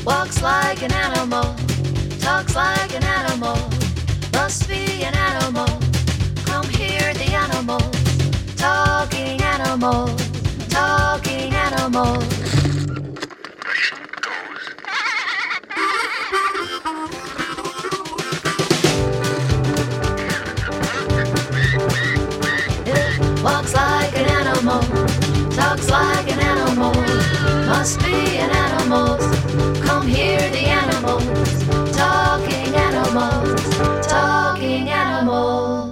Walks like an animal, talks like an animal, must be an animal. Come hear the animals, talking animals, talking animals. It walks like an animal, talks like an animal, must be an animal. Come hear the animals, talking animals, talking animals.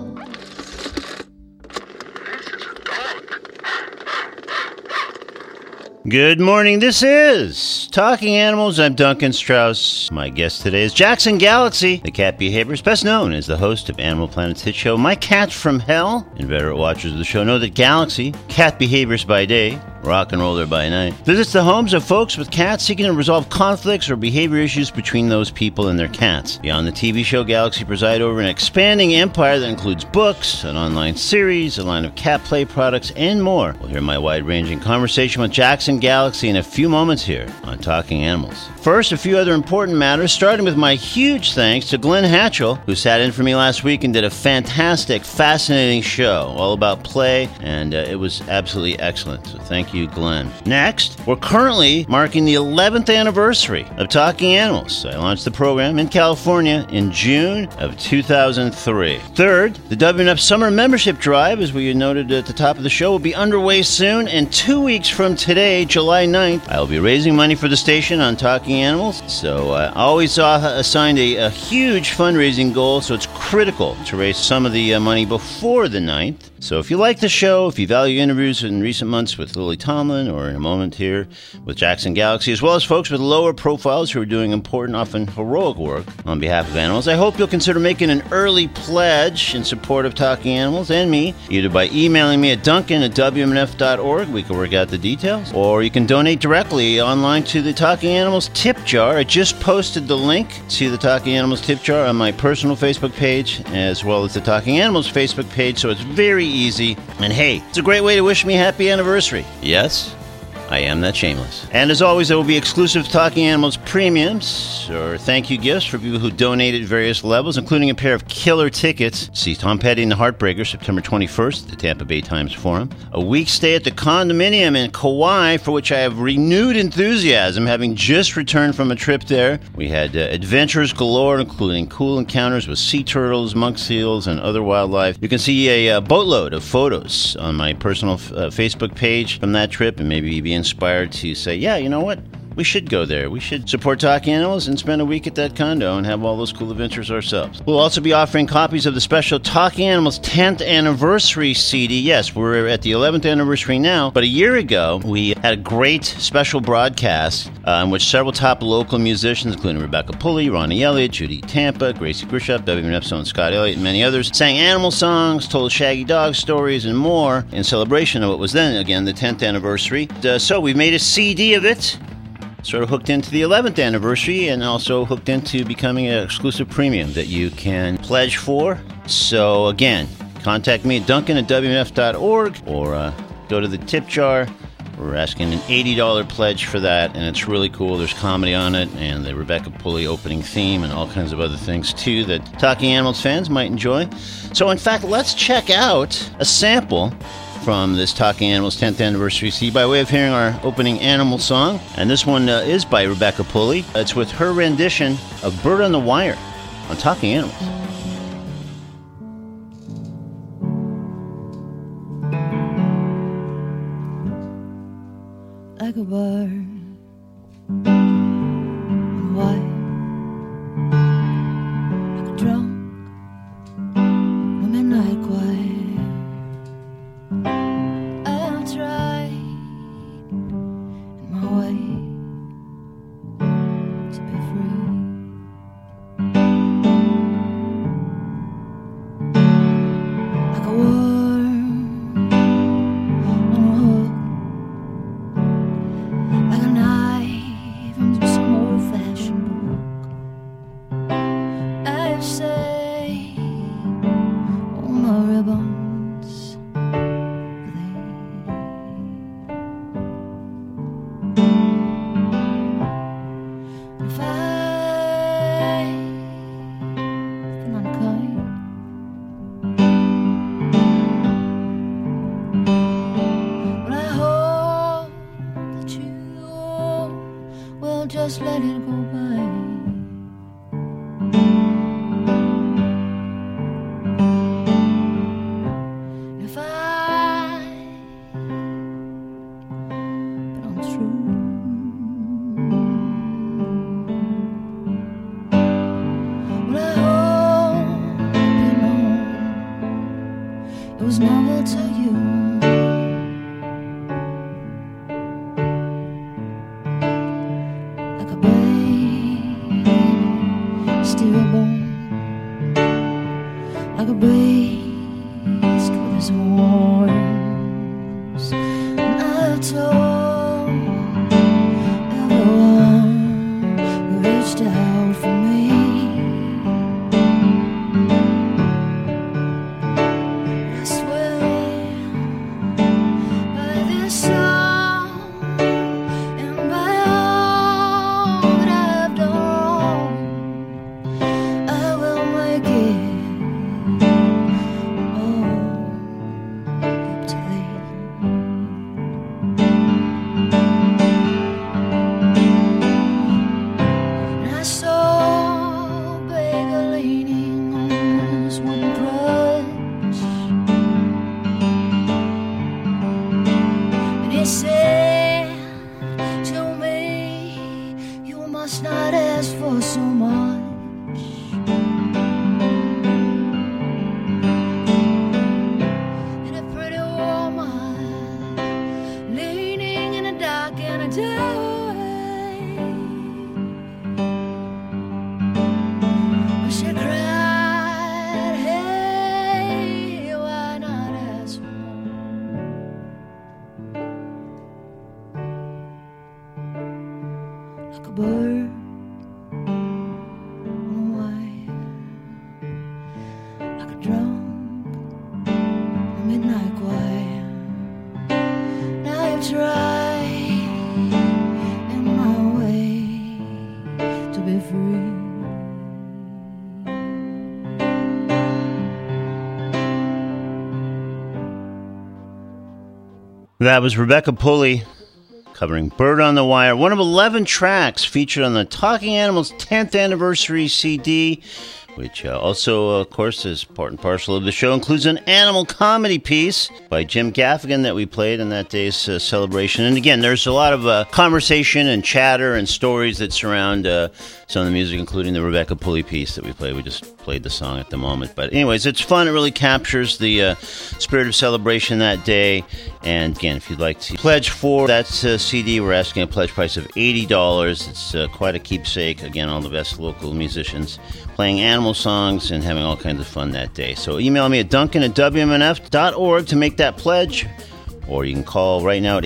Good morning, this is Talking Animals. I'm Duncan Strauss. My guest today is Jackson Galaxy, the cat behaviorist, best known as the host of Animal Planet's hit show, My Cat from Hell. Inveterate watchers of the show know that Galaxy, cat behaviorist by day, rock and roller by night, visits the homes of folks with cats seeking to resolve conflicts or behavior issues between those people and their cats. Beyond the TV show, Galaxy preside over an expanding empire that includes books, an online series, a line of cat play products, and more. We'll hear my wide-ranging conversation with Jackson Galaxy in a few moments here on Talking Animals. First, a few other important matters, starting with my huge thanks to Glenn Hatchell, who sat in for me last week and did a fantastic, fascinating show all about play, and it was absolutely excellent. So thank you, Glenn. Next, we're currently marking the 11th anniversary of Talking Animals. I launched the program in California in June of 2003. Third, the WNF Summer Membership Drive, as we noted at the top of the show, will be underway soon, and 2 weeks from today, July 9th, I'll be raising money for the station on Talking Animals. So I always assigned a huge fundraising goal, so it's critical to raise some of the money before the 9th. So if you like the show, if you value interviews in recent months with Lily Tomlin, or in a moment here with Jackson Galaxy, as well as folks with lower profiles who are doing important, often heroic work on behalf of animals, I hope you'll consider making an early pledge in support of Talking Animals and me, either by emailing me at duncan@wmnf.org, we can work out the details, or you can donate directly online to the Talking Animals tip jar. I just posted the link to the Talking Animals tip jar on my personal Facebook page, as well as the Talking Animals Facebook page, so it's very easy. And hey, it's a great way to wish me happy anniversary. Yes, I am that shameless. And as always, there will be exclusive Talking Animals premiums or thank you gifts for people who donate at various levels, including a pair of killer tickets to see Tom Petty and the Heartbreakers September 21st at the Tampa Bay Times Forum, a week stay at the condominium in Kauai, for which I have renewed enthusiasm, having just returned from a trip there. We had adventures galore, including cool encounters with sea turtles, monk seals, and other wildlife. You can see a boatload of photos on my personal Facebook page from that trip, and maybe be inspired to say, yeah, you know what? We should go there. We should support Talking Animals and spend a week at that condo and have all those cool adventures ourselves. We'll also be offering copies of the special Talking Animals 10th Anniversary CD. Yes, we're at the 11th anniversary now, but a year ago, we had a great special broadcast in which several top local musicians, including Rebecca Pulley, Ronnie Elliott, Judy Tampa, Gracie Grisham, WMNF's own Scott Elliott, and many others, sang animal songs, told shaggy dog stories, and more in celebration of what was then, again, the 10th anniversary. So we made a CD of it, sort of hooked into the 11th anniversary, and also hooked into becoming an exclusive premium that you can pledge for. So again, contact me at duncan@wmnf.org, or go to the tip jar. We're asking an $80 pledge for that, and it's really cool. There's comedy on it, and the Rebecca Pulley opening theme, and all kinds of other things too that Talking Animals fans might enjoy. So in fact, let's check out a sample from this Talking Animals 10th Anniversary CD by way of hearing our opening animal song. And this one is by Rebecca Pulley. It's with her rendition of Bird on the Wire on Talking Animals. Like a bird on the wire, like a drunk in a midnight choir. I'll try in my way to be free. Like a worm on a hook, like a knife from some old-fashioned book. just let it go by. If I but I'm true, well, I hope you know it was never to you. Like a beast with his horns, and I've told everyone who reached out for me. I swear by this song and by all that I've done, I will make it. He said to me, you must not ask for so much. And a pretty woman leaning in the dark in a day, she cried, hey, why not ask for more? Like a bird on a wire, like a drunk in a midnight choir. Now you've tried in my way to be free. That was Rebecca Pulley covering Bird on the Wire, one of 11 tracks featured on the Talking Animals 10th anniversary CD, which also, of course, is part and parcel of the show, includes an animal comedy piece by Jim Gaffigan that we played on that day's celebration. And again, there's a lot of conversation and chatter and stories that surround some of the music, including the Rebecca Pulley piece that we played. We just played the song at the moment. But anyways, it's fun. It really captures the spirit of celebration that day. And again, if you'd like to pledge for that CD, we're asking a pledge price of $80. It's quite a keepsake. Again, all the best local musicians playing animal songs and having all kinds of fun that day. So email me at duncan@wmnf.org to make that pledge. Or you can call right now at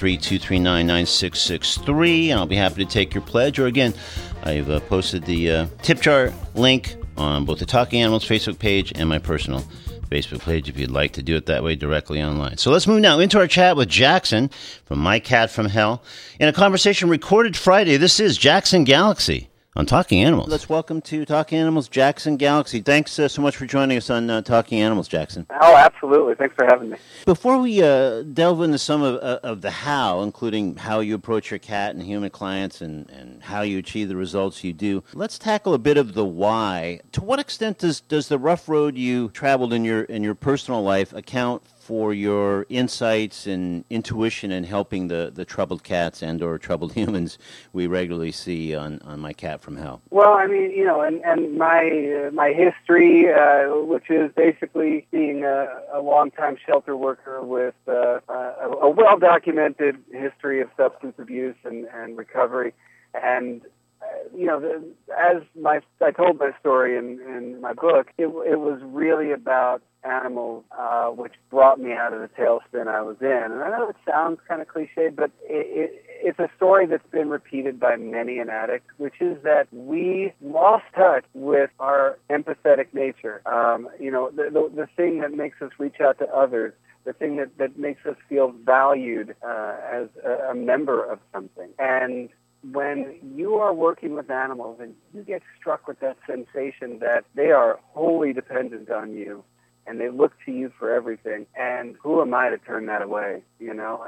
813-239-9663, and I'll be happy to take your pledge. Or again, I've posted the tip jar link on both the Talking Animals Facebook page and my personal Facebook page if you'd like to do it that way directly online. So let's move now into our chat with Jackson from My Cat from Hell. In a conversation recorded Friday, this is Jackson Galaxy on Talking Animals. Let's welcome to Talking Animals, Jackson Galaxy. Thanks so much for joining us on Talking Animals, Jackson. Oh, absolutely. Thanks for having me. Before we delve into some of the how, including how you approach your cat and human clients and how you achieve the results you do, let's tackle a bit of the why. To what extent does the rough road you traveled in your personal life account for your insights and intuition in helping the troubled cats and or troubled humans we regularly see on My Cat from Hell? Well, I mean, you know, and my history, which is basically being a longtime shelter worker with a well-documented history of substance abuse and recovery, and you know, as I told my story in my book, it was really about animals, which brought me out of the tailspin I was in. And I know it sounds kind of cliche, but it's a story that's been repeated by many an addict, which is that we lost touch with our empathetic nature. You know, the thing that makes us reach out to others, the thing that makes us feel valued as a member of something. And when you are working with animals and you get struck with that sensation that they are wholly dependent on you, and they look to you for everything. And who am I to turn that away? You know,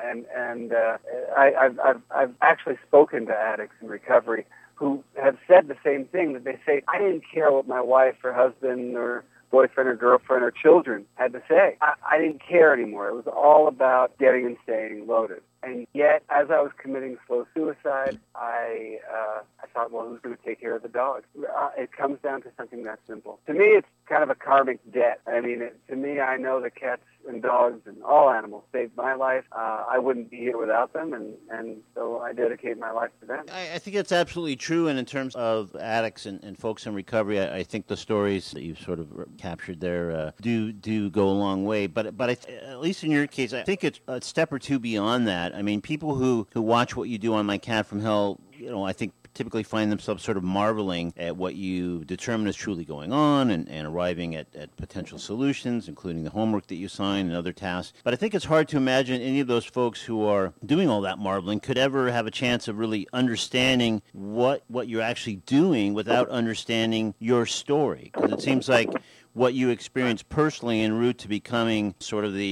I've actually spoken to addicts in recovery who have said the same thing, that they say, I didn't care what my wife or husband or boyfriend or girlfriend or children had to say. I didn't care anymore. It was all about getting and staying loaded. And yet, as I was committing slow suicide, I thought, well, who's going to take care of the dog? It comes down to something that simple. To me, it's kind of a karmic debt. I mean, to me, I know that cats and dogs and all animals saved my life. I wouldn't be here without them, and so I dedicate my life to them. I think that's absolutely true. And in terms of addicts and folks in recovery, I think the stories that you've sort of captured there do go a long way. But at least in your case, I think it's a step or two beyond that. I mean, people who watch what you do on My Cat from Hell, you know, I think typically find themselves sort of marveling at what you determine is truly going on and arriving at potential solutions, including the homework that you assign and other tasks. But I think it's hard to imagine any of those folks who are doing all that marveling could ever have a chance of really understanding what you're actually doing without understanding your story. Because it seems like what you experienced personally en route to becoming sort of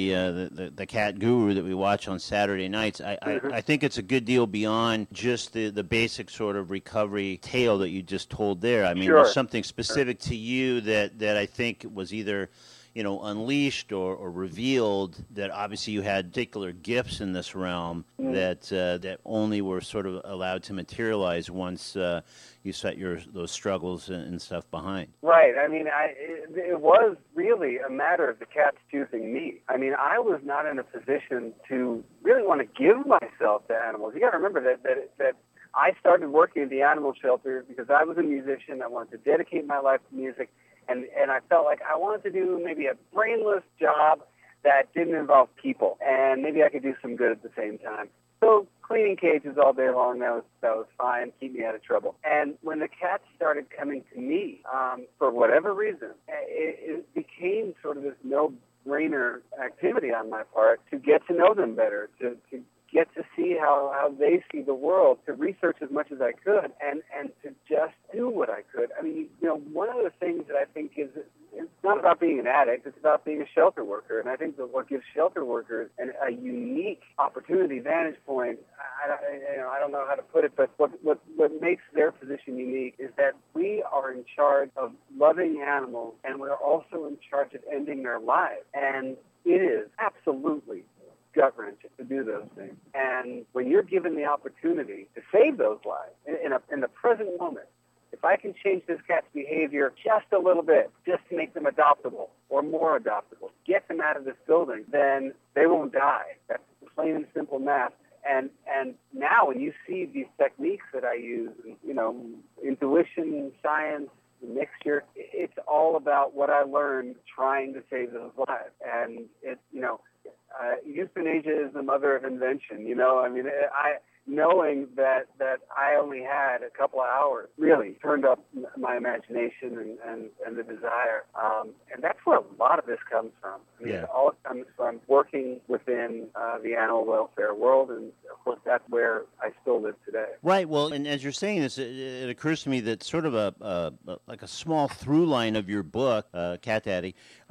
the cat guru that we watch on Saturday nights, I think it's a good deal beyond just the basic sort of recovery tale that you just told there. I mean, there's something specific to you that I think was either, you know, unleashed or revealed, that obviously you had particular gifts in this realm that only were sort of allowed to materialize once you set those struggles and stuff behind. Right. I mean, it was really a matter of the cats choosing me. I mean, I was not in a position to really want to give myself to animals. You got to remember that I started working at the animal shelter because I was a musician. I wanted to dedicate my life to music. And I felt like I wanted to do maybe a brainless job that didn't involve people, and maybe I could do some good at the same time. So cleaning cages all day long, that was fine, keep me out of trouble. And when the cats started coming to me, for whatever reason, it became sort of this no-brainer activity on my part to get to know them better, to get to see how they see the world, to research as much as I could, and to just do what I could. I mean, you know, one of the things that I think is, it's not about being an addict, it's about being a shelter worker. And I think that what gives shelter workers a unique opportunity, vantage point, I don't know how to put it, but what makes their position unique is that we are in charge of loving animals, and we're also in charge of ending their lives. And it is absolutely gut-wrenching to do those things. And when you're given the opportunity to save those lives in the present moment, if I can change this cat's behavior just a little bit, just to make them adoptable or more adoptable, get them out of this building, then they won't die. That's plain and simple math. And now when you see these techniques that I use, you know, intuition, science, the mixture, it's all about what I learned trying to save those lives. And it's, you know, euthanasia is the mother of invention. You know, I mean, knowing that I only had a couple of hours really turned up my imagination and the desire. And that's where a lot of this comes from. I mean, it all comes from working within the animal welfare world, and of course that's where I still live today. Right. Well, and as you're saying this, it occurs to me that sort of like a small through line of your book, Cat Daddy,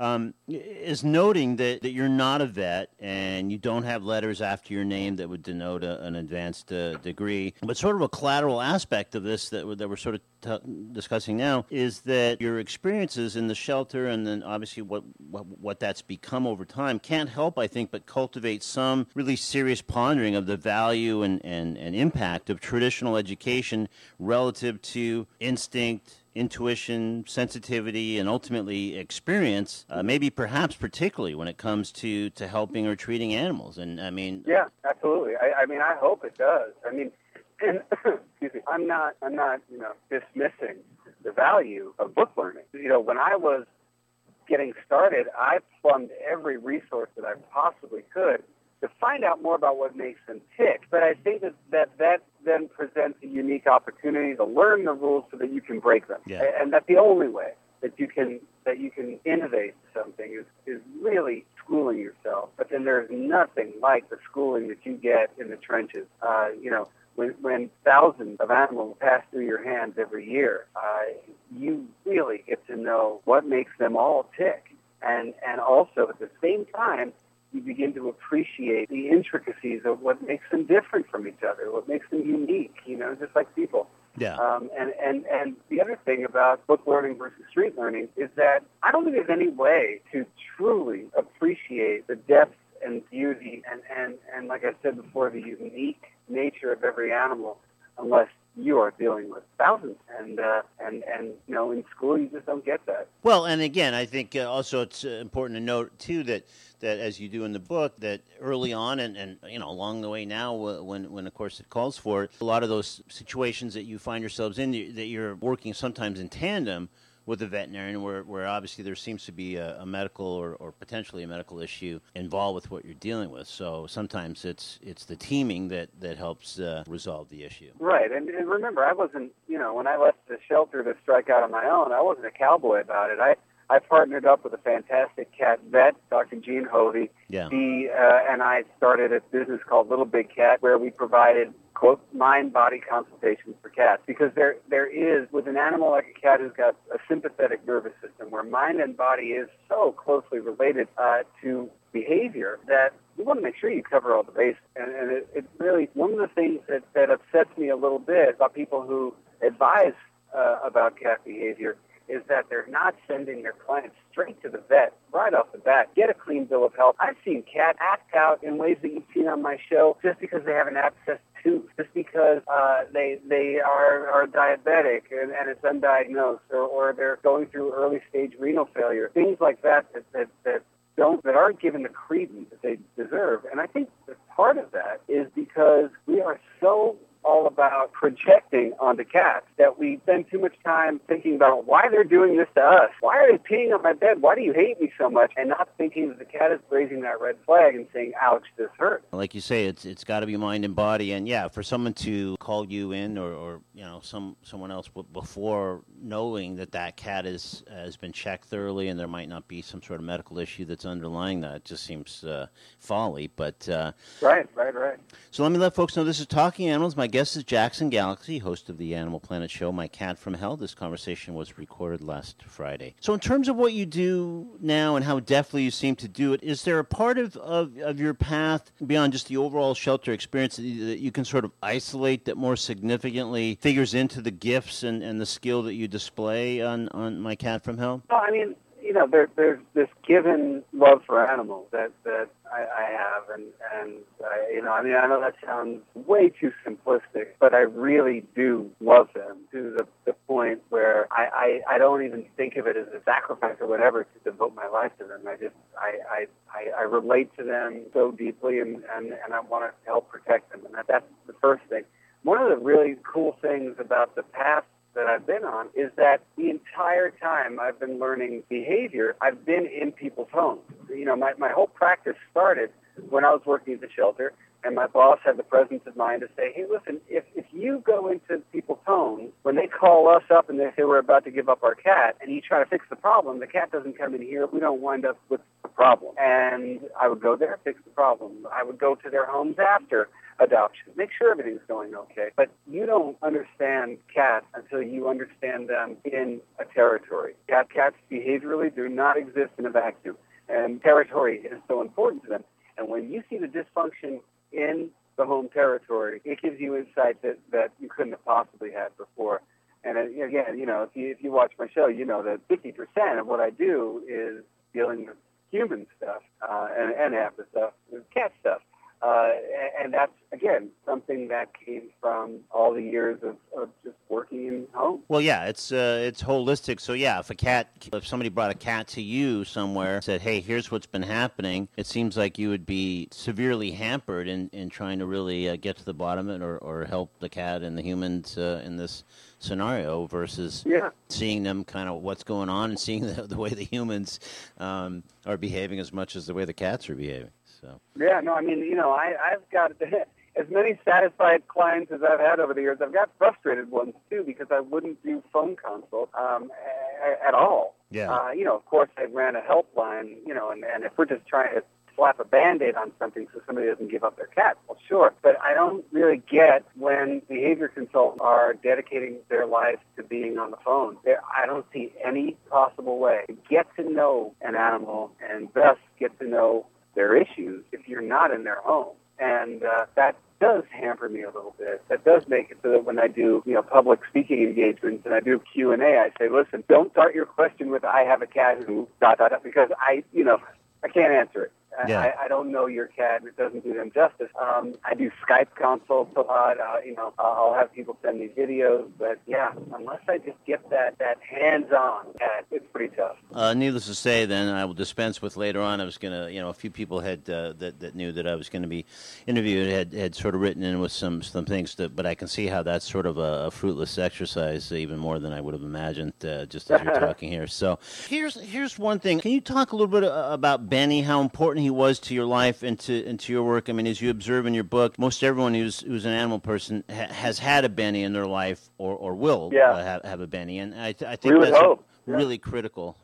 is noting that you're not a vet and you don't have letters after your name that would denote an advanced degree. But sort of a collateral aspect of this that we're sort of discussing now is that your experiences in the shelter, and then obviously what that's become over time, can't help, I think, but cultivate some really serious pondering of the value and impact of traditional education relative to instinct, intuition, sensitivity, and ultimately experience, maybe perhaps particularly when it comes to helping or treating animals. And I mean... Yeah, absolutely. I mean, I hope it does. I mean, and excuse me, I'm not, you know, dismissing the value of book learning. You know, when I was getting started, I plumbed every resource that I possibly could to find out more about what makes them tick. But I think that then presents a unique opportunity to learn the rules so that you can break them. Yeah. And that's the only way that you can innovate something is really schooling yourself. But then there's nothing like the schooling that you get in the trenches. You know, when thousands of animals pass through your hands every year, you really get to know what makes them all tick. and also at the same time, you begin to appreciate the intricacies of what makes them different from each other, what makes them unique, just like people. Yeah. And the other thing about book learning versus street learning is that I don't think there's any way to truly appreciate the depth and beauty and like I said before, the unique nature of every animal unless you are dealing with thousands. And in school you just don't get that. Well, and again, I think also it's important to note too that as you do in the book, that early on and along the way now, when of course it calls for it, a lot of those situations that you find yourselves in, that you're working sometimes in tandem with a veterinarian, where obviously there seems to be a medical or potentially a medical issue involved with what you're dealing with. So sometimes it's the teaming that helps resolve the issue. Right, and remember, I wasn't, when I left the shelter to strike out on my own, I wasn't a cowboy about it. I partnered up with a fantastic cat vet, Dr. Gene Hovey. Yeah. He and I started a business called Little Big Cat, where we provided, quote, mind-body consultations for cats. Because there is, with an animal like a cat who's got a sympathetic nervous system, where mind and body is so closely related to behavior, that you want to make sure you cover all the bases. And it really, one of the things that upsets me a little bit about people who advise about cat behavior is that they're not sending their clients straight to the vet right off the bat. Get a clean bill of health. I've seen cats act out in ways that you've seen on my show just because they have an abscessed tooth, just because they are diabetic and it's undiagnosed, or they're going through early stage renal failure. Things like that aren't given the credence that they deserve. And I think that part of that is because we are so all about projecting onto cats that we spend too much time thinking about why they're doing this to us. Why are they peeing on my bed? Why do you hate me so much? And not thinking that the cat is raising that red flag and saying, ouch, this hurts. Like you say, it's got to be mind and body. And yeah, for someone to call you in or someone else before knowing that cat has been checked thoroughly and there might not be some sort of medical issue that's underlying that, just seems folly. But Right. So let me let folks know this is Talking Animals. My guest is Jackson Galaxy, host of the Animal Planet show, My Cat from Hell. This conversation was recorded last Friday. So in terms of what you do now and how deftly you seem to do it, is there a part of your path beyond just the overall shelter experience that you can sort of isolate that more significantly figures into the gifts and the skill that you display on My Cat from Hell? Well, I mean, there's this given love for animals that I have, and I know that sounds way too simplistic, but I really do love them to the point where I don't even think of it as a sacrifice or whatever to devote my life to them. I relate to them so deeply, and I want to help protect them, and that's the first thing. One of the really cool things about the path that I've been on is that the entire time I've been learning behavior, I've been in people's homes. My whole practice started when I was working at the shelter, and my boss had the presence of mind to say, hey, listen, if you go into people's homes, when they call us up and they say we're about to give up our cat, and you try to fix the problem, the cat doesn't come in here, we don't wind up with the problem. And I would go there, fix the problem. I would go to their homes after adoption, make sure everything's going okay. But you don't understand cats until you understand them in a territory. Cats behaviorally do not exist in a vacuum, and territory is so important to them. And when you see the dysfunction in the home territory, it gives you insight that you couldn't have possibly had before. And again, if you watch my show, you know that 50% of what I do is dealing with human stuff, and half the stuff is cat stuff. And that's, again, something that came from all the years of just working in home. Well, yeah, it's holistic. So, yeah, if somebody brought a cat to you somewhere and said, hey, here's what's been happening, it seems like you would be severely hampered in trying to really get to the bottom of it or help the cat and the humans in this scenario versus seeing them kind of what's going on and seeing the way the humans are behaving as much as the way the cats are behaving. So. Yeah, no, I mean, I've got as many satisfied clients as I've had over the years. I've got frustrated ones, too, because I wouldn't do phone consult at all. Yeah. Of course, I ran a helpline, and if we're just trying to slap a Band-Aid on something so somebody doesn't give up their cat, well, sure. But I don't really get when the behavior consultants are dedicating their lives to being on the phone. I don't see any possible way to get to know an animal and thus get to know their issues if you're not in their home. And that does hamper me a little bit. That does make it so that when I do, public speaking engagements and I do Q&A, I say, listen, don't start your question with, I have a cat who, ... because I can't answer it. Yeah. I don't know your cat, and it doesn't do them justice. I do Skype consults a lot. I'll have people send me videos, but yeah, unless I just get that hands-on, it's pretty tough. Needless to say, then I will dispense with later on. I was gonna, a few people had that knew that I was going to be interviewed had sort of written in with some things, but I can see how that's sort of a fruitless exercise, even more than I would have imagined, just as you're talking here. So here's one thing. Can you talk a little bit about Benny? How important he was to your life and to your work? I mean, as you observe in your book, most everyone who's an animal person has had a Benny in their life or will have a Benny, and I think that's really critical.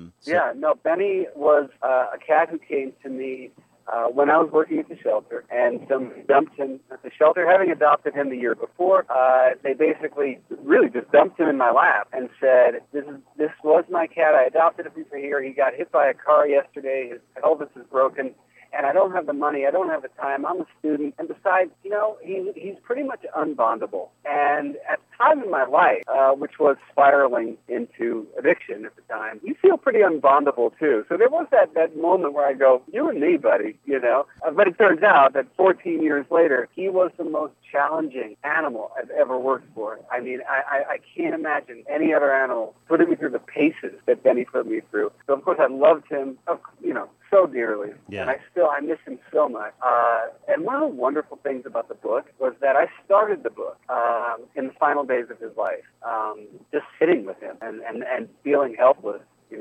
Benny was a cat who came to me when I was working at the shelter, and somebody dumped him at the shelter. Having adopted him the year before, they basically really just dumped him in my lap and said, this was my cat. I adopted him for here. He got hit by a car yesterday. His pelvis is broken, and I don't have the money. I don't have the time. I'm a student. And besides, he's pretty much unbondable. And at the time in my life, which was spiraling into addiction at the time, you feel pretty unbondable too. So there was that moment where I go, you and me, buddy, But it turns out that 14 years later, he was the most challenging animal I've ever worked for. I mean, I can't imagine any other animal putting me through the paces that Benny put me through. So, of course, I loved him, so dearly. Yeah. And I miss him so much. And one of the wonderful things about the book was that I started the book in the final days of his life, just sitting with him and feeling helpless.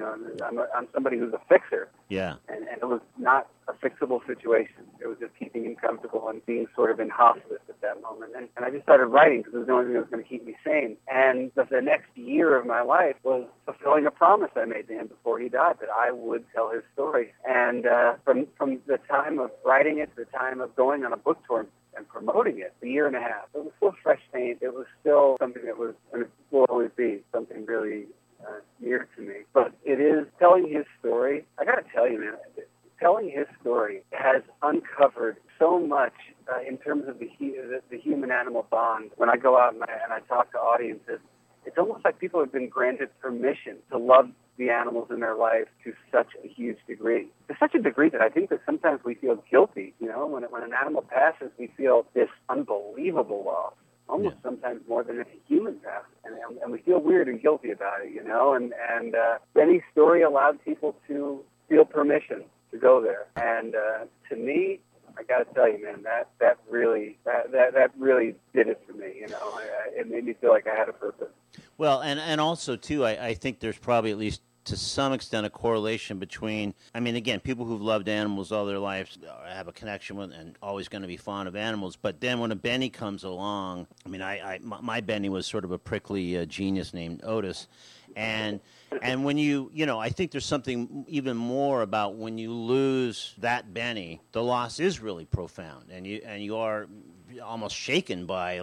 I'm somebody who's a fixer. Yeah. And it was not a fixable situation. It was just keeping him comfortable and being sort of in hospice at that moment. And I just started writing because it was the only thing that was going to keep me sane. And the next year of my life was fulfilling a promise I made to him before he died, that I would tell his story. And from the time of writing it to the time of going on a book tour and promoting it, a year and a half, it was still fresh paint. It was still something that was, and it will always be, something really near to me. But it is telling his story. I got to tell you, man, telling his story has uncovered so much in terms of the human-animal bond. When I go out and I talk to audiences, it's almost like people have been granted permission to love the animals in their life to such a huge degree. To such a degree that I think that sometimes we feel guilty. When an animal passes, we feel this unbelievable loss. Almost sometimes more than a human passes. And we feel weird and guilty about it, And Benny's story allowed people to feel permission to go there. And to me, I got to tell you, man, that really did it for me. It made me feel like I had a purpose. Well, and also too, I think there's probably at least to some extent a correlation between, again, people who've loved animals all their lives have a connection with and always going to be fond of animals. But then when a Benny comes along, my Benny was sort of a prickly genius named Otis. And when I think there's something even more about when you lose that Benny, the loss is really profound, and you are almost shaken by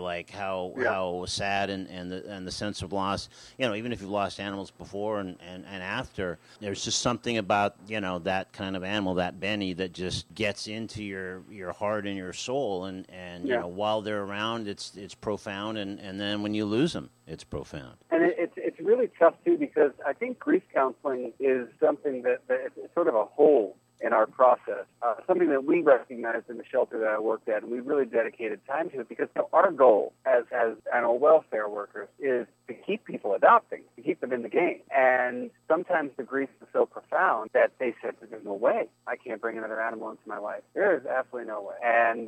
how sad and the sense of loss. Even if you've lost animals before and after, there's just something about that kind of animal, that Benny, that just gets into your heart and your soul, and while they're around, it's profound, and then when you lose them, it's profound. And it's really tough too, because I think grief counseling is something that it's sort of a hole in our process, something that we recognized in the shelter that I worked at, and we really dedicated time to it, because our goal as animal welfare workers is to keep people adopting, to keep them in the game. And sometimes the grief is so profound that they said, there's no way I can't bring another animal into my life. There is absolutely no way. And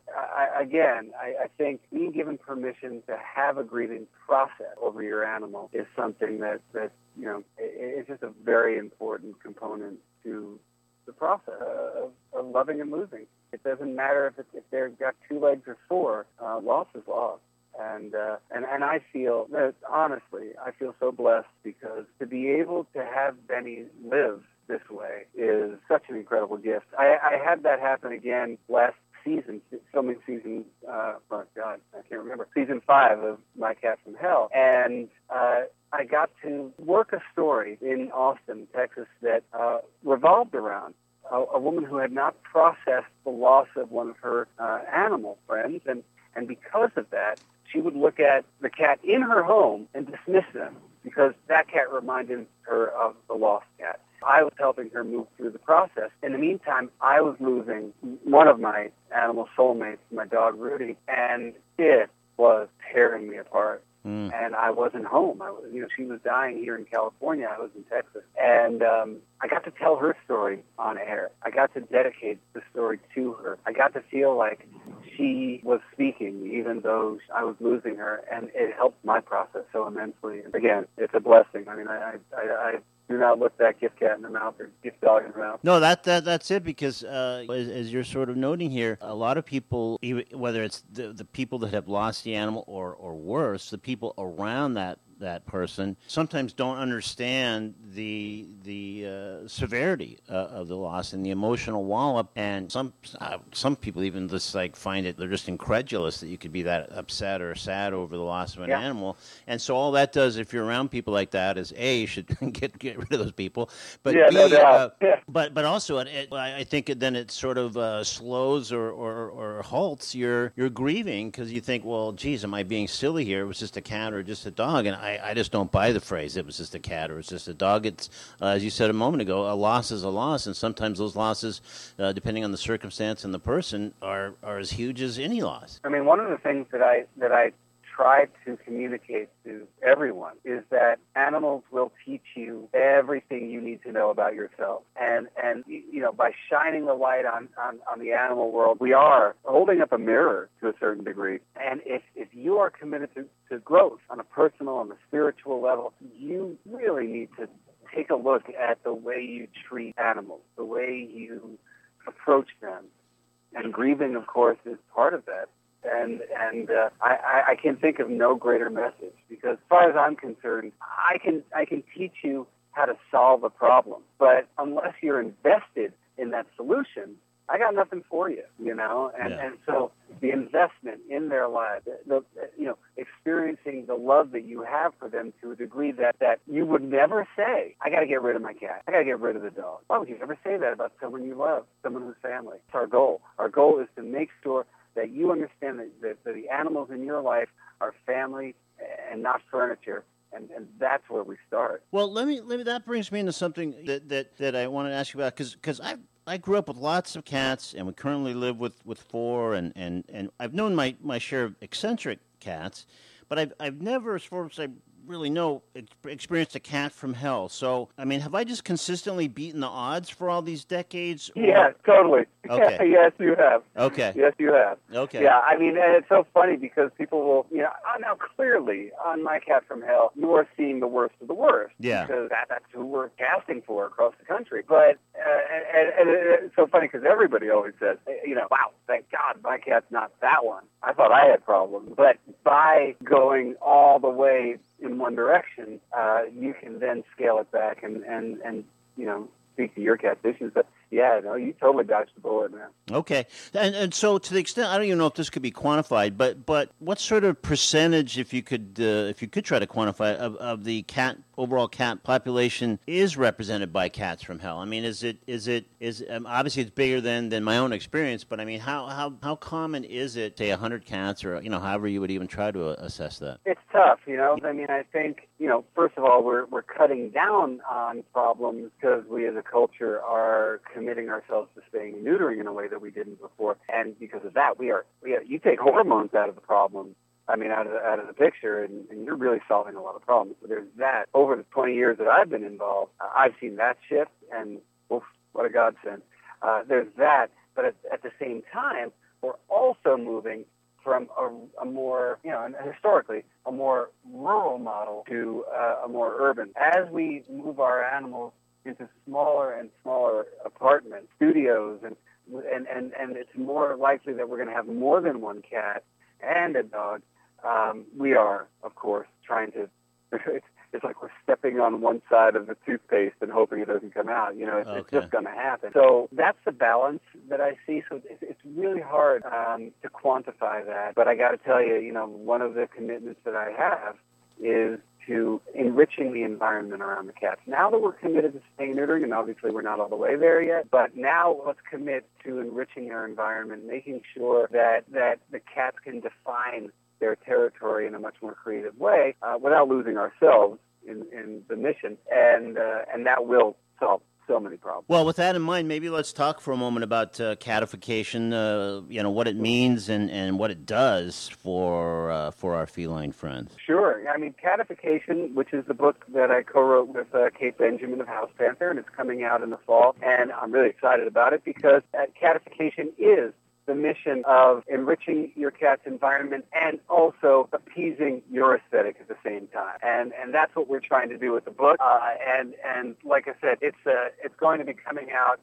I think being given permission to have a grieving process over your animal is something that it's just a very important component to the process of loving and losing. It doesn't matter if they've got 2 legs or 4. Loss is loss. And I feel that, honestly, I feel so blessed, because to be able to have Benny live this way is such an incredible gift. I had that happen again last season, filming season, I can't can't remember, season 5 of My Cat from Hell. And I got to work a story in Austin, Texas, that revolved around a woman who had not processed the loss of one of her animal friends, and because of that, she would look at the cat in her home and dismiss them because that cat reminded her of the lost cat. I was helping her move through the process. In the meantime, I was losing one of my animal soulmates, my dog Rudy, and it was tearing me apart. And I wasn't home. She was dying here in California. I was in Texas. And I got to tell her story on air. I got to dedicate the story to her. I got to feel like she was speaking, even though I was losing her. And it helped my process so immensely. And again, it's a blessing. I mean, I do not look that gift cat in the mouth or gift dog in the mouth. No, that's it, because as you're sort of noting here, a lot of people, whether it's the people that have lost the animal or worse, the people around that person sometimes don't understand the severity of the loss and the emotional wallop, and some people even just find it, they're just incredulous that you could be that upset or sad over the loss of an animal. And so all that does, if you're around people like that, is A, you should get rid of those people, but B, no doubt. but also I think then it sort of slows or halts your grieving, because you think, well, geez, am I being silly here? It was just a cat or just a dog, and I just don't buy the phrase, it was just a cat or it's just a dog. It's, as you said a moment ago, a loss is a loss, and sometimes those losses, depending on the circumstance and the person, are as huge as any loss. I mean, one of the things that I try to communicate to everyone is that animals will teach you everything you need to know about yourself. And by shining the light on the animal world, we are holding up a mirror to a certain degree. And if you are committed to growth on a personal and a spiritual level, you really need to take a look at the way you treat animals, the way you approach them. And grieving, of course, is part of that. And I can think of no greater message, because as far as I'm concerned, I can teach you how to solve a problem, but unless you're invested in that solution, I got nothing for you, And so the investment in their lives, experiencing the love that you have for them to a degree that you would never say, I got to get rid of my cat, I got to get rid of the dog. Why would you ever say that about someone you love, someone who's family? It's our goal. Our goal is to make sure that you understand that the animals in your life are family and not furniture, and that's where we start. Well, let me that brings me into something that I want to ask you about, because I grew up with lots of cats, and we currently live with 4, and I've known my share of eccentric cats, but I've never, as far as I really know, experienced a cat from hell. So, I mean, have I just consistently beaten the odds for all these decades? Or... Yeah, totally. Okay. Yes, you have. Okay. Yes, you have. Okay. Yeah, I mean, and it's so funny because people will, now clearly on My Cat from Hell, you are seeing the worst of the worst. Yeah. Because that's who we're casting for across the country. But, and it's so funny because everybody always says, wow, thank God my cat's not that one. I thought I had problems. But by going all the way in one direction, you can then scale it back and speak to your cat's issues. But yeah, no, you totally dodged the bullet, man. Okay, and so to the extent, I don't even know if this could be quantified, but what sort of percentage, if you could try to quantify, of the overall cat population is represented by Cats from Hell? I mean, is obviously it's bigger than my own experience, but I mean, how common is it, say 100 cats, or however you would even try to assess that? It's tough, I mean, I think first of all, we're cutting down on problems because we as a culture are committing ourselves to spaying and neutering in a way that we didn't before, and because of that, you take hormones out of the problem. I mean, out of the picture, and you're really solving a lot of problems. So there's that. Over the 20 years that I've been involved, I've seen that shift, and oof, what a godsend. There's that, but at the same time, we're also moving from a more, and historically, a more rural model to a more urban. As we move our animals into smaller and smaller apartments, studios, and it's more likely that we're going to have more than one cat and a dog. We are, of course, trying to. it's like we're stepping on one side of the toothpaste and hoping it doesn't come out. It's just going to happen. So that's the balance that I see. So it's really hard to quantify that. But I got to tell you, one of the commitments that I have is to enriching the environment around the cats. Now that we're committed to spay neutering, and obviously we're not all the way there yet, but now let's commit to enriching our environment, making sure that the cats can define their territory in a much more creative way without losing ourselves in the mission, and that will solve so many problems. Well, with that in mind, maybe let's talk for a moment about catification, what it means and what it does for our feline friends. Sure. I mean, Catification, which is the book that I co-wrote with Kate Benjamin of House Panther, and it's coming out in the fall, and I'm really excited about it because catification is the mission of enriching your cat's environment and also appeasing your aesthetic at the same time. And that's what we're trying to do with the book. And like I said, it's going to be coming out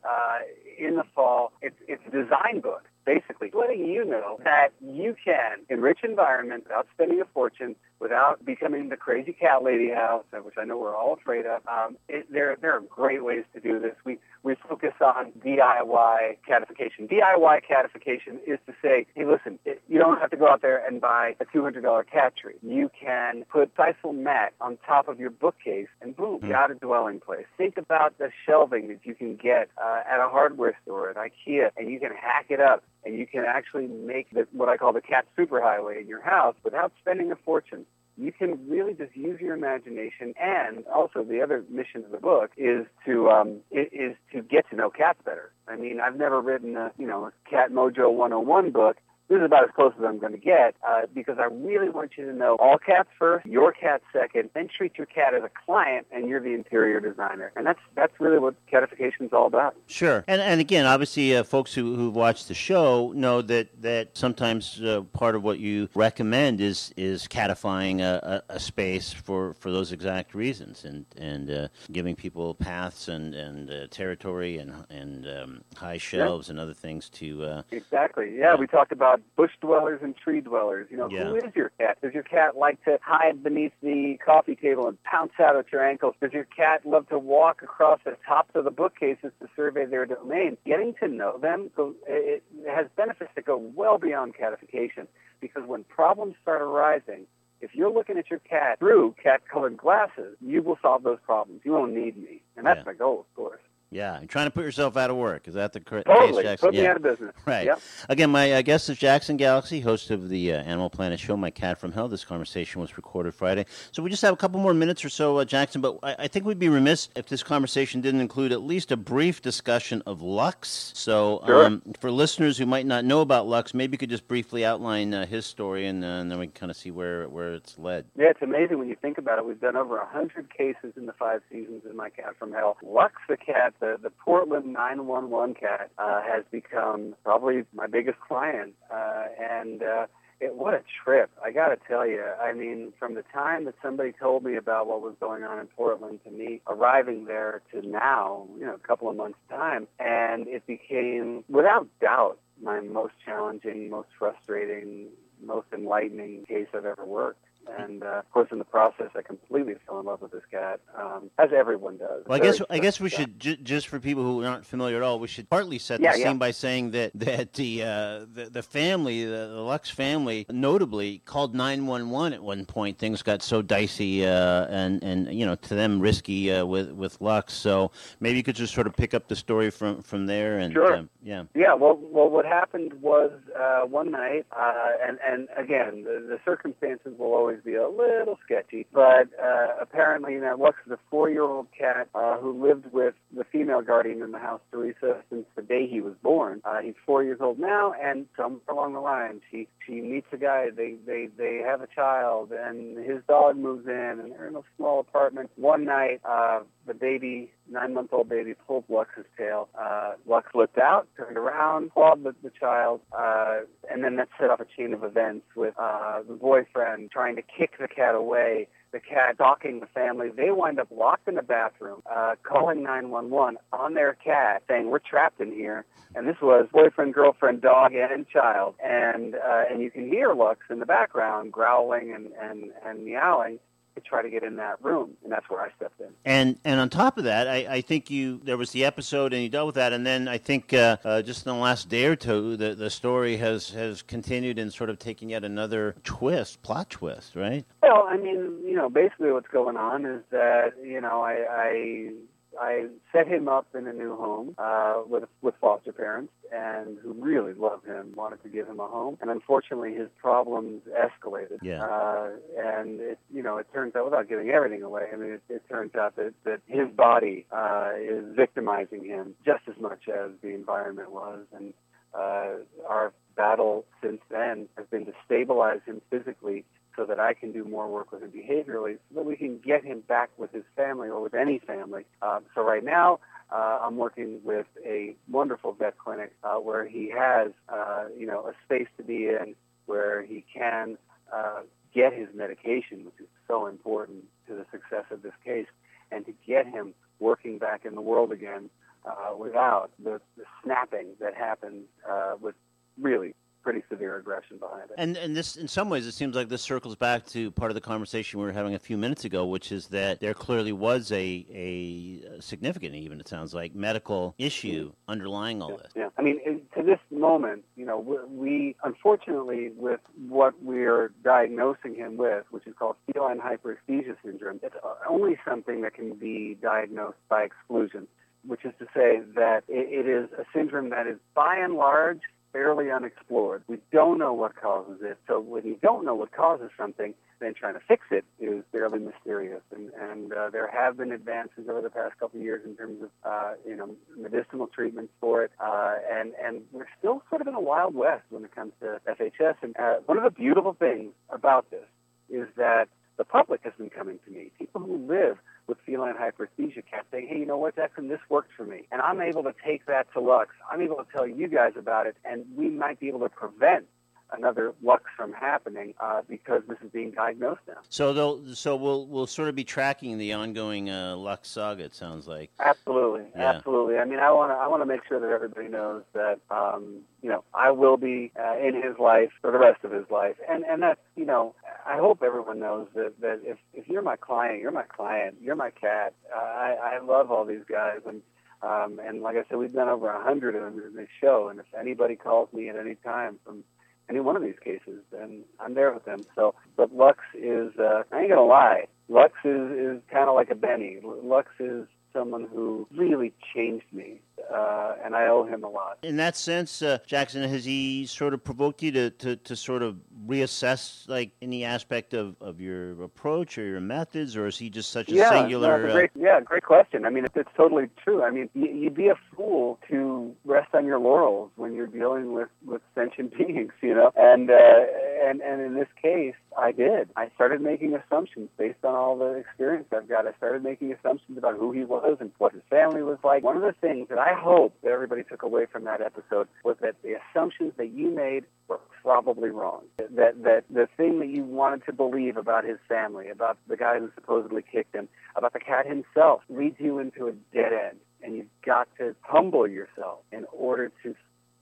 in the fall. It's a design book, basically, letting you know that you can enrich environment without spending a fortune, without becoming the crazy cat lady house, which I know we're all afraid of. There are great ways to do this. We focus on DIY catification. DIY catification is to say, hey, listen, you don't have to go out there and buy a $200 cat tree. You can put sisal mat on top of your bookcase, and boom, you got a dwelling place. Think about the shelving that you can get at a hardware store, at IKEA, and you can hack it up, and you can actually make what I call the cat superhighway in your house without spending a fortune. You can really just use your imagination, and also the other mission of the book is to get to know cats better. I mean, I've never written a Cat Mojo 101 book. This is about as close as I'm going to get because I really want you to know all cats first, your cat second, then treat your cat as a client, and you're the interior designer. And that's really what catification is all about. Sure. And again, obviously, folks who've watched the show know that sometimes part of what you recommend is catifying a space for those exact reasons and giving people paths and territory and high shelves and other things to... Exactly. Yeah, we talked about bush dwellers and tree dwellers. Who is your cat? Does your cat like to hide beneath the coffee table and pounce out at your ankles? Does your cat love to walk across the tops of the bookcases to survey their domain? Getting to know them, it has benefits that go well beyond catification, because when problems start arising, if you're looking at your cat through cat-colored glasses, you will solve those problems. You won't need me. And that's my goal, of course. Yeah, and trying to put yourself out of work. Is that the case, Jackson? Put me out of business. Right. Yep. Again, my guest is Jackson Galaxy, host of the Animal Planet show, My Cat from Hell. This conversation was recorded Friday. So we just have a couple more minutes or so, Jackson, but I think we'd be remiss if this conversation didn't include at least a brief discussion of Lux. So for listeners who might not know about Lux, maybe you could just briefly outline his story, and then we can kind of see where it's led. Yeah, it's amazing when you think about it. We've done over 100 cases in the 5 seasons in My Cat from Hell. Lux the cat, the Portland 911 cat, has become probably my biggest client, and what a trip. I got to tell you, I mean, from the time that somebody told me about what was going on in Portland to me arriving there to now, a couple of months' time, and it became, without doubt, my most challenging, most frustrating, most enlightening case I've ever worked. And of course, in the process, I completely fell in love with this cat, as everyone does. Well, I guess we should just for people who aren't familiar at all, we should partly set the scene by saying that the family, the Lux family, notably called 911 at one point. Things got so dicey and to them risky with Lux. So maybe you could just sort of pick up the story from there. And sure. Yeah. Well, what happened was one night, and again, the circumstances will always be a little sketchy, but apparently Lux is a 4-year-old cat who lived with the female guardian in the house, Teresa, since the day he was born. He's 4 years old now, and somewhere along the line, she meets a guy, they have a child, and his dog moves in, and they're in a small apartment. One night, the baby, 9-month-old baby, pulled Lux's tail. Lux looked out, turned around, clawed the child, and then that set off a chain of events with the boyfriend trying to kick the cat away, the cat stalking the family. They wind up locked in the bathroom, calling 911 on their cat, saying, "We're trapped in here." And this was boyfriend, girlfriend, dog, and child. And you can hear Lux in the background growling and meowing. to try to get in that room, and that's where I stepped in. And on top of that, I think there was the episode and you dealt with that, and then I think just in the last day or two, the story has continued and sort of taken yet another plot twist, right? Well, I mean, basically what's going on is that, I set him up in a new home with foster parents, and who really loved him, wanted to give him a home, and unfortunately his problems escalated. Yeah. And it turns out, without giving everything away, I mean, it turns out that his body is victimizing him just as much as the environment was, and our battle since then has been to stabilize him physically, so that I can do more work with him behaviorally, so that we can get him back with his family or with any family. So right now, I'm working with a wonderful vet clinic where he has, a space to be in, where he can get his medication, which is so important to the success of this case, and to get him working back in the world again without the snapping that happens with really pretty severe aggression behind it. And this, in some ways, it seems like this circles back to part of the conversation we were having a few minutes ago, which is that there clearly was a significant, even it sounds like, medical issue underlying all this. Yeah, I mean, to this moment, we unfortunately, with what we're diagnosing him with, which is called feline hyperesthesia syndrome, it's only something that can be diagnosed by exclusion, which is to say that it is a syndrome that is, by and large, fairly unexplored. We don't know what causes it. So when you don't know what causes something, then trying to fix it is fairly mysterious. And there have been advances over the past couple of years in terms of medicinal treatments for it. And we're still sort of in a wild west when it comes to FHS. And one of the beautiful things about this is that the public has been coming to me. People who live with feline hyperesthesia kept saying, hey, you know what, Jackson, this worked for me. And I'm able to take that to Lux. I'm able to tell you guys about it, and we might be able to prevent another Lux from happening because this is being diagnosed now. So we'll sort of be tracking the ongoing Lux saga, it sounds like. Absolutely, yeah. Absolutely. I mean, I want to make sure that everybody knows that I will be in his life for the rest of his life, and that's I hope everyone knows that if you're my client, you're my client, you're my cat. I love all these guys, and like I said, we've done over 100 of them in this show, and if anybody calls me at any time from any one of these cases, then I'm there with them. So, but Lux is, I ain't gonna lie, Lux is kind of like a Benny. Lux is someone who really changed me, and I owe him a lot. In that sense, Jackson, has he sort of provoked you to sort of reassess, like, any aspect of your approach or your methods, or is he just such a singular... Great question. I mean, it's totally true. I mean, you'd be a fool to rest on your laurels when you're dealing with sentient beings, and in this case, I did. I started making assumptions based on all the experience I've got. I started making assumptions about who he was and what his family was like. One of the things that I hope that everybody took away from that episode was that the assumptions that you made were probably wrong. That the thing that you wanted to believe about his family, about the guy who supposedly kicked him, about the cat himself, leads you into a dead end. And you've got to humble yourself in order to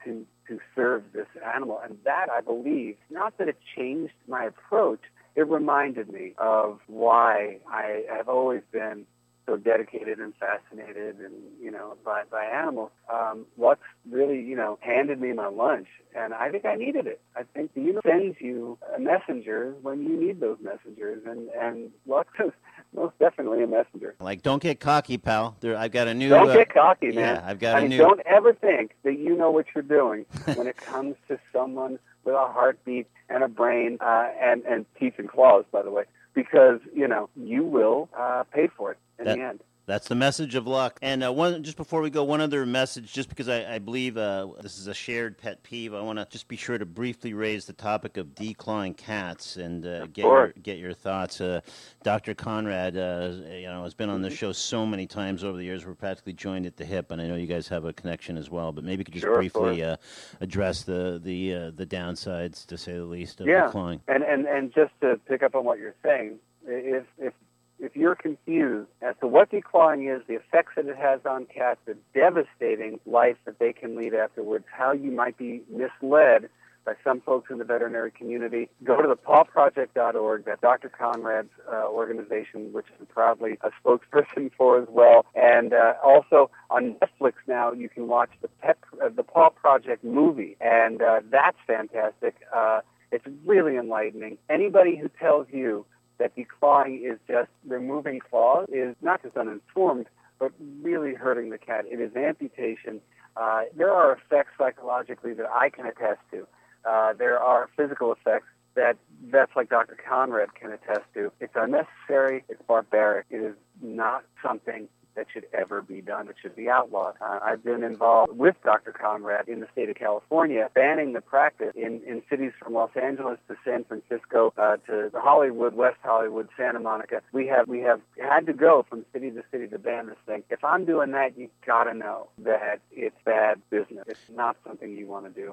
serve this animal. And that, I believe, not that it changed my approach, it reminded me of why I have always been so dedicated and fascinated and, by animals. Lux really, handed me my lunch, and I think I needed it. I think the universe sends you messengers when you need those messengers, and Lux is most definitely a messenger. Like, don't get cocky, pal. I've got a new... Don't get cocky, man. Yeah, I've got a new... Don't ever think that you know what you're doing when it comes to someone with a heartbeat and a brain and teeth and claws, by the way, because, you will pay for it in the end. That's the message of Luck. And just before we go, one other message, just because I believe this is a shared pet peeve, I want to just be sure to briefly raise the topic of declawing cats and get your thoughts. Dr. Conrad, has been on this show so many times over the years. We're practically joined at the hip, and I know you guys have a connection as well. But maybe you could just briefly address the downsides, to say the least, of declawing. And just to pick up on what you're saying, if you're confused as to what declawing is, the effects that it has on cats, the devastating life that they can lead afterwards, how you might be misled by some folks in the veterinary community. Go to the pawproject.org. That's Dr. Conrad's organization, which I'm proudly a spokesperson for as well. And also on Netflix now, you can watch the Paw Project movie, and that's fantastic. It's really enlightening. Anybody who tells you that declawing is just removing claws is not just uninformed, but really hurting the cat. It is amputation. There are effects psychologically that I can attest to. There are physical effects that vets like Dr. Conrad can attest to. It's unnecessary. It's barbaric. It is not something that should ever be done. It should be outlawed. I've been involved with Dr. Conrad in the state of California, banning the practice in cities from Los Angeles to San Francisco to Hollywood, West Hollywood, Santa Monica. We have had to go from city to city to ban this thing. If I'm doing that, you got to know that it's bad business. It's not something you want to do.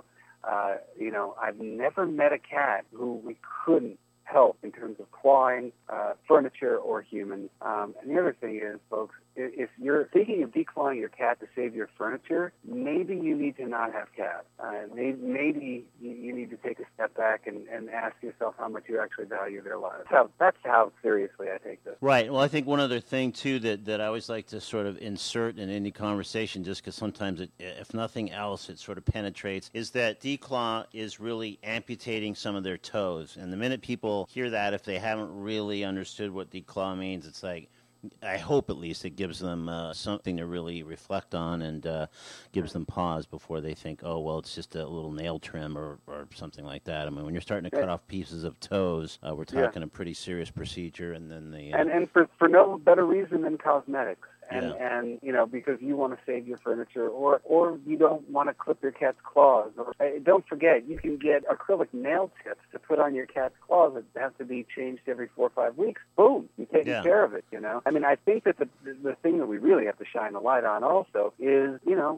I've never met a cat who we couldn't help in terms of clawing furniture or humans. And the other thing is, folks, if you're thinking of declawing your cat to save your furniture, maybe you need to not have cats. Maybe you need to take a step back and ask yourself how much you actually value their lives. So that's how seriously I take this. Right. Well, I think one other thing, too, that I always like to sort of insert in any conversation, just because sometimes, if nothing else, it sort of penetrates, is that declaw is really amputating some of their toes. And the minute people hear that, if they haven't really understood what declaw means, it's like, I hope at least it gives them something to really reflect on and gives them pause before they think, oh, well, it's just a little nail trim or something like that. I mean, when you're starting to cut off pieces of toes, we're talking a pretty serious procedure. And then and for no better reason than cosmetics. And because you want to save your furniture or you don't want to clip your cat's claws. Or don't forget, you can get acrylic nail tips to put on your cat's claws that have to be changed every 4 or 5 weeks. Boom, you're taking care of it, I mean, I think that the thing that we really have to shine a light on also is,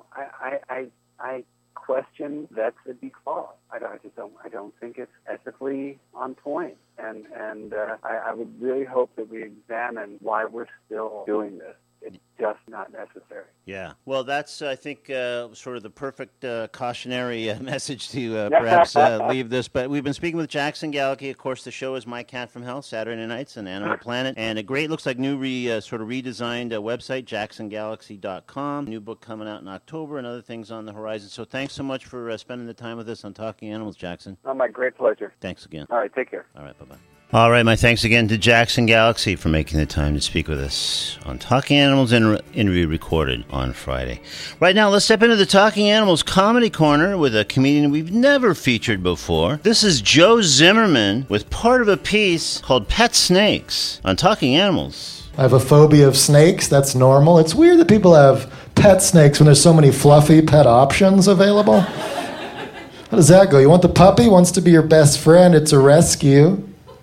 I question vets that declaw. I don't think it's ethically on point. And I would really hope that we examine why we're still doing this. It's just not necessary. Yeah. Well, that's, I think, sort of the perfect cautionary message to perhaps leave this. But we've been speaking with Jackson Galicki. Of course, the show is My Cat from Hell, Saturday nights on Animal Planet. And a great, looks like new sort of redesigned website, jacksongalaxy.com. New book coming out in October and other things on the horizon. So thanks so much for spending the time with us on Talking Animals, Jackson. Oh, my great pleasure. Thanks again. All right, take care. All right, bye-bye. All right, my thanks again to Jackson Galicki for making the time to speak with us on Talking Animals interview recorded on Friday. Right now, let's step into the Talking Animals Comedy Corner with a comedian we've never featured before. This is Joe Zimmerman with part of a piece called Pet Snakes on Talking Animals. I have a phobia of snakes. That's normal. It's weird that people have pet snakes when there's so many fluffy pet options available. How does that go? You want the puppy? Wants to be your best friend. It's a rescue.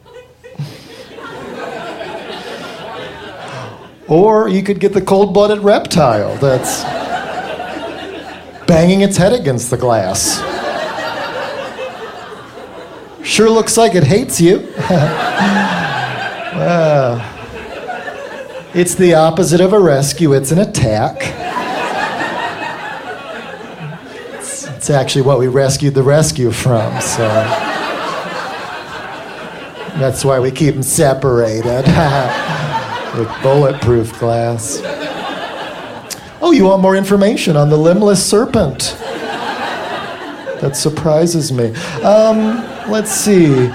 Or you could get the cold-blooded reptile that's banging its head against the glass. Sure looks like it hates you. It's the opposite of a rescue. It's an attack. It's actually what we rescued the rescue from, so that's why we keep them separated. With bulletproof glass. Oh, you want more information on the limbless serpent? That surprises me. Let's see.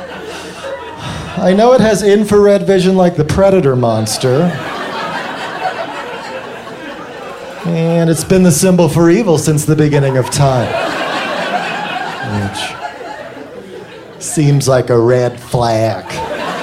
I know it has infrared vision like the predator monster. And it's been the symbol for evil since the beginning of time. Which seems like a red flag.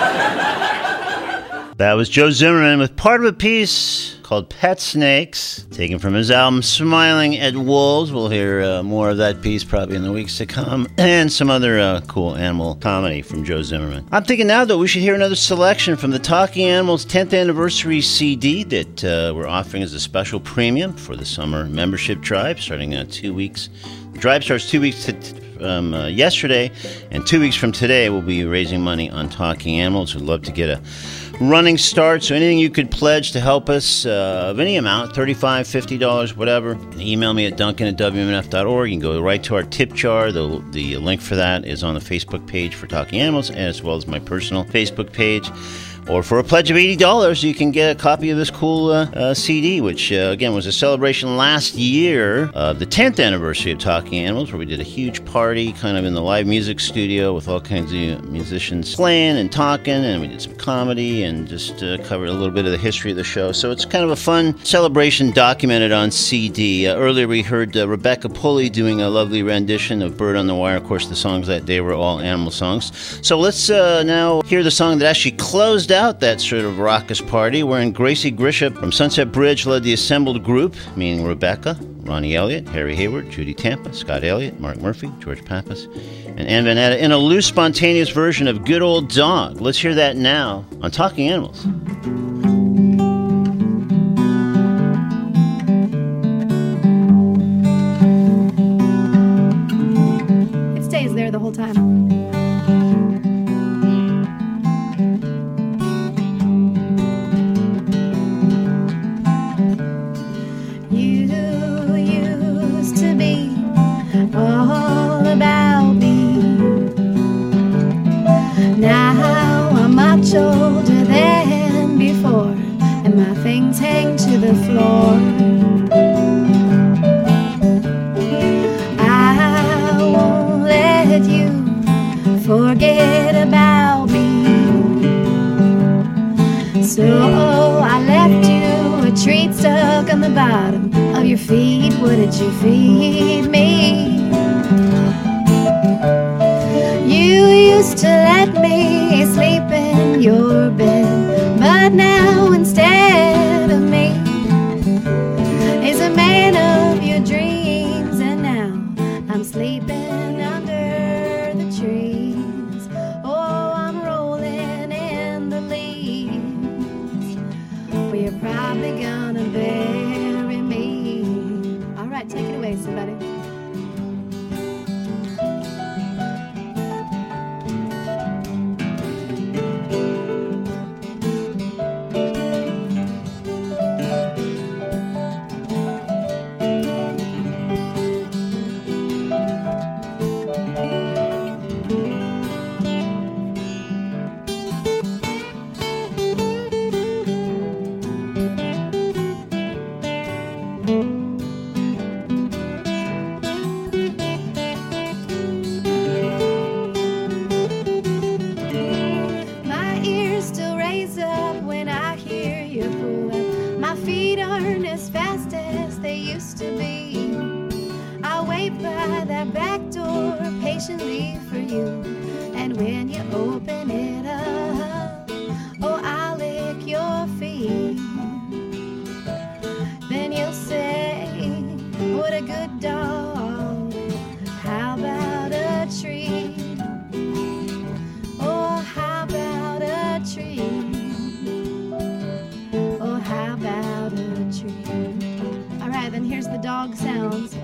That was Joe Zimmerman with part of a piece called Pet Snakes, taken from his album Smiling at Wolves. We'll hear more of that piece probably in the weeks to come, and some other cool animal comedy from Joe Zimmerman. I'm thinking now, though, we should hear another selection from the Talking Animals 10th Anniversary CD that we're offering as a special premium for the summer membership drive, starting in 2 weeks. The drive starts 2 weeks yesterday, and 2 weeks from today we'll be raising money on Talking Animals. We'd love to get a running start, so anything you could pledge to help us of any amount, $35, $50, whatever. And email me at duncan@wmnf.org. You can go right to our tip jar. The link for that is on the Facebook page for Talking Animals, as well as my personal Facebook page. Or for a pledge of $80, you can get a copy of this cool CD, which, again, was a celebration last year of the 10th anniversary of Talking Animals, where we did a huge party kind of in the live music studio with all kinds of musicians playing and talking, and we did some comedy and just covered a little bit of the history of the show. So it's kind of a fun celebration documented on CD. Earlier we heard Rebecca Pulley doing a lovely rendition of Bird on the Wire. Of course, the songs that day were all animal songs. So let's now hear the song that actually closed out that sort of raucous party, wherein Gracie Grisham from Sunset Bridge led the assembled group, meaning Rebecca, Ronnie Elliott, Harry Hayward, Judy Tampa, Scott Elliott, Mark Murphy, George Pappas, and Ann Van Atta in a loose, spontaneous version of Good Old Dog. Let's hear that now on Talking Animals. It stays there the whole time. All about me. Now I'm much older than before, and my things hang to the floor. I won't let you forget about me. So I left you a treat stuck on the bottom of your feet. What did you feed me? You used to let me sleep in your bed, but now instead of me is a man of your dreams, and now I'm sleeping under the trees. Oh, I'm rolling in the leaves. Well, you're probably gonna bury me. All right, take it away, somebody. For you, and when you open it up, oh, I'll lick your feet. Then you'll say, what a good dog, how about a treat? Oh, how about a treat? Oh, how about a treat? All right, then here's the dog sounds.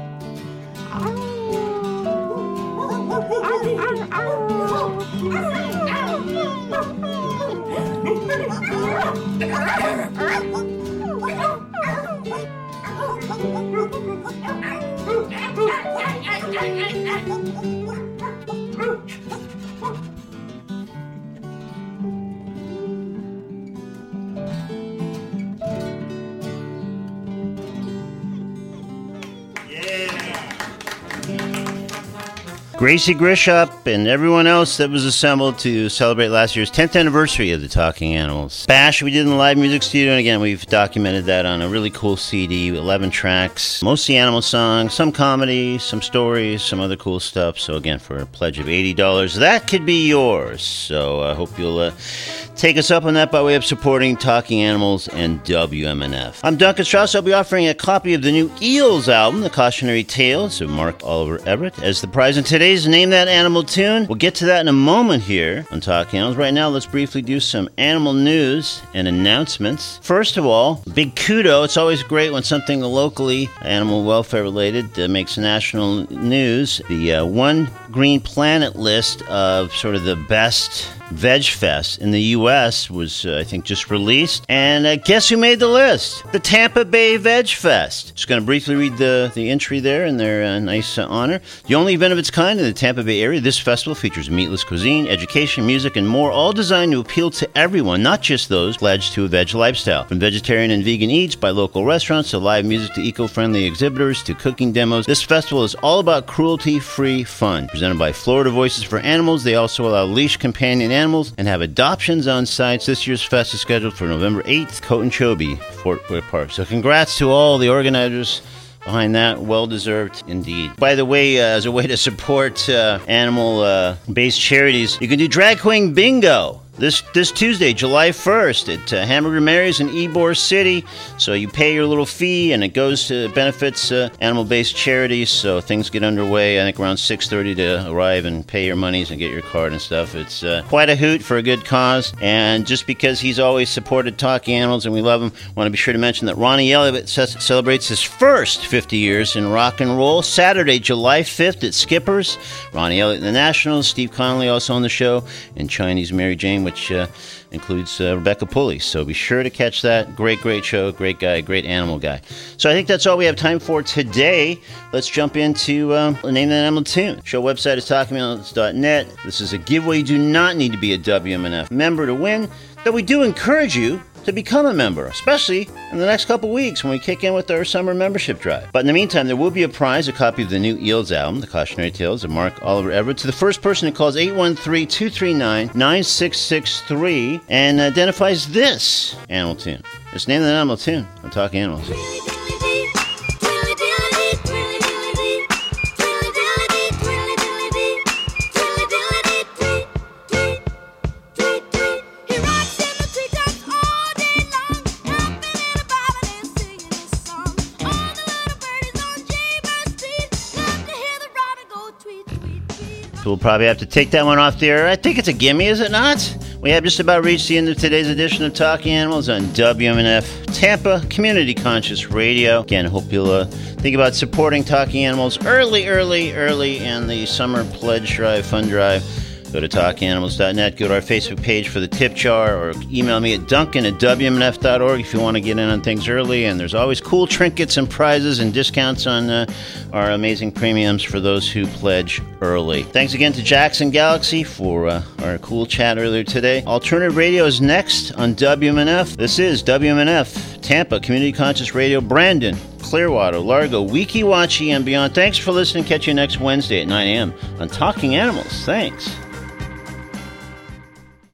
Gracie Grisham and everyone else that was assembled to celebrate last year's 10th anniversary of the Talking Animals Bash we did in the live music studio. And again, we've documented that on a really cool CD, 11 tracks, mostly animal songs, some comedy, some stories, some other cool stuff. So again, for a pledge of $80, that could be yours. So I hope you'll take us up on that by way of supporting Talking Animals and WMNF. I'm Duncan Strauss. I'll be offering a copy of the new Eels album, The Cautionary Tales of Mark Oliver Everett, as the prize in today's today's Name That Animal tune. We'll get to that in a moment here on Talking Animals. Right now, let's briefly do some animal news and announcements. First of all, big kudo. It's always great when something locally animal welfare related makes national news. The One Green Planet list of sort of the best Veg Fest in the U.S. was, I think, just released. And guess who made the list? The Tampa Bay Veg Fest. Just going to briefly read the entry there in their nice honor. The only event of its kind in the Tampa Bay area, this festival features meatless cuisine, education, music, and more, all designed to appeal to everyone, not just those pledged to a veg lifestyle. From vegetarian and vegan eats by local restaurants to live music to eco-friendly exhibitors to cooking demos, this festival is all about cruelty-free fun. Presented by Florida Voices for Animals, they also allow leash companion animals and have adoptions on sites. This year's fest is scheduled for November 8th, Cotonchobee, Fort Worth Park. So congrats to all the organizers behind that. Well-deserved indeed. By the way, as a way to support animal-based charities, you can do Drag Queen Bingo this Tuesday, July 1st at Hamburger Mary's in Ybor City. So you pay your little fee and it goes to benefits animal-based charities. So things get underway, I think around 6:30 to arrive and pay your monies and get your card and stuff. It's quite a hoot for a good cause. And just because he's always supported Talking Animals and we love him, I want to be sure to mention that Ronnie Elliott celebrates his first 50 years in rock and roll. Saturday, July 5th at Skippers. Ronnie Elliott and the Nationals, Steve Connolly also on the show, and Chinese Mary Jane, which includes Rebecca Pulley. So be sure to catch that. Great show. Great guy. Great animal guy. So I think that's all we have time for today. Let's jump into Name That Animal tune. Show website is talkinganimals.net. This is a giveaway. You do not need to be a WMNF member to win, but we do encourage you to become a member, especially in the next couple weeks when we kick in with our summer membership drive. But in the meantime, there will be a prize, a copy of the new Eels album, The Cautionary Tales of Mark Oliver Everett, to the first person who calls 813-239-9663 and identifies this animal tune. It's Name That Animal tune. I'm Talking Animals. We'll probably have to take that one off the air. I think it's a gimme, is it not? We have just about reached the end of today's edition of Talking Animals on WMNF Tampa Community Conscious Radio. Again, hope you'll think about supporting Talking Animals early in the summer pledge drive, fund drive. Go to talkinganimals.net, go to our Facebook page for the tip jar, or email me at duncan@wmnf.org if you want to get in on things early. And there's always cool trinkets and prizes and discounts on our amazing premiums for those who pledge early. Thanks again to Jackson Galaxy for our cool chat earlier today. Alternative Radio is next on WMNF. This is WMNF, Tampa Community Conscious Radio, Brandon, Clearwater, Largo, Weeki Wachee, and beyond. Thanks for listening. Catch you next Wednesday at 9 a.m. on Talking Animals. Thanks.